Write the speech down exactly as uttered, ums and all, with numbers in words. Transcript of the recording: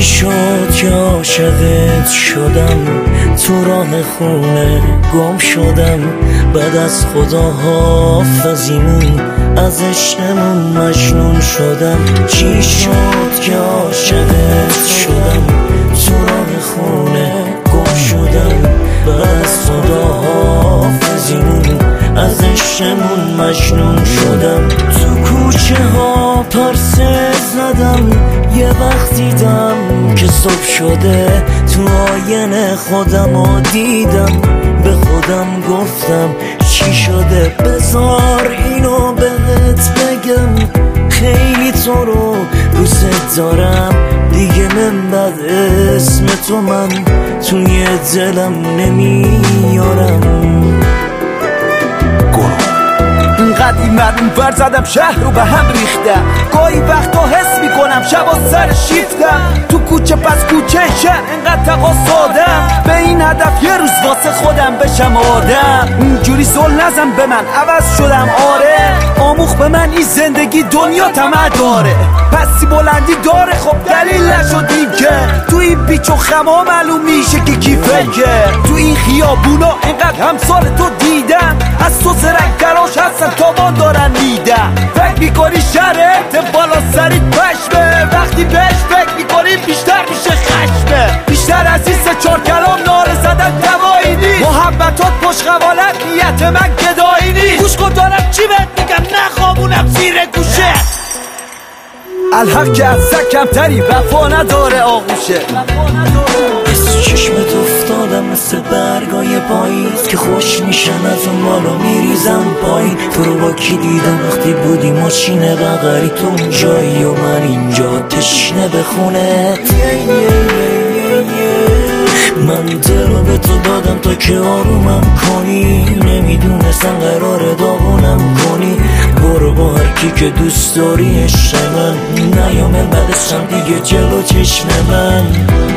چی شد که عاشقت شدم، تو راه خونه گم شدم، بعد از خدا حافظیمون از عشقمون مجنون شدم. چی شد که عاشقت شدم، تو راه خونه گم شدم، بعد از خدا حافظیمون از عشقمون مجنون شدم. تو کوچه ها پرسه زدم، یه وقت دیدم که صبح شده، تو آینه خودمو دیدم، به خودم گفتم چی شده، بذار اینو بهت بگم، خیلی تو رو دوست دارم، دیگه من بعد اسم تو من توی دلم نمیارم. اینقدر این مردم ور زدم، شهر رو به هم ریختم، گاهی وقتا حس میکنم شبا سر شیفتم، تو کوچه پس کوچه شهر اینقدر تقاصادم، به این هدف یه روز واسه خودم بشم آدم. اینجوری زل نزن به من، عوض شدم آره، آموخ به من این زندگی دنیا طمع داره، پسی بلندی داره، خب دلیل نشدیم که تو این بیچ و خما معلوم میشه که کی فکر. تو این خیابونا اینقدر همسال تو دیدم، از تو زرنگ تراش هستن تابان دارن میدم، فکر میکنی شرط بالا سریت پشمه، وقتی بهش فکر میکنی بیشتر میشه خشمه، بیشتر از این سه چار کلام ناره زدن دوایی نیست، محبتات پشت قوالت نیت من گدایی نیست، گوش کن دارم چی بهت میگم، نخوابونم زیر گوشه، الحق که از کمتری وفا نداره آغوشه. از چشمت افتادم مثل برگای پاییز که خوش میشن از اون بالا میریزم پایین، تو رو با کی دیدم وقتی بودی ماشین بغری، تو اونجایی و من اینجا تشنه به خونه، من دل رو به تو دادم تا که آرومم کنی، نمیدونستم قرار داغونم کنی، برو با هر کی که دوست داری عشق من، نیامه بعدشم دیگه جلو چشم من.